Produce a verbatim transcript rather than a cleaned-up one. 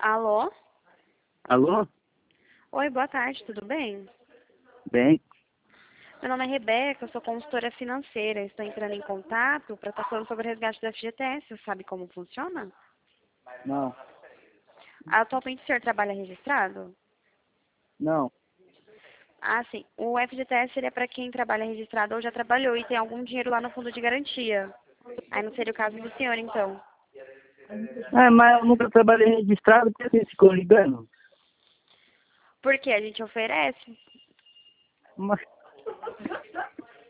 Alô? Alô? Oi, boa tarde, tudo bem? Bem, Meu nome é Rebeca, eu sou consultora financeira. Estou entrando em contato para estar falando sobre o resgate do F G T S. Você sabe como funciona? não, Atualmente o senhor trabalha registrado? não. Ah, sim. O F G T S seria para quem trabalha registrado ou já trabalhou e tem algum dinheiro lá no fundo de garantia. Aí não seria o caso do senhor, então. É, mas eu nunca trabalhei registrado, por que vocês ficam ligando? Porque a gente oferece. Mas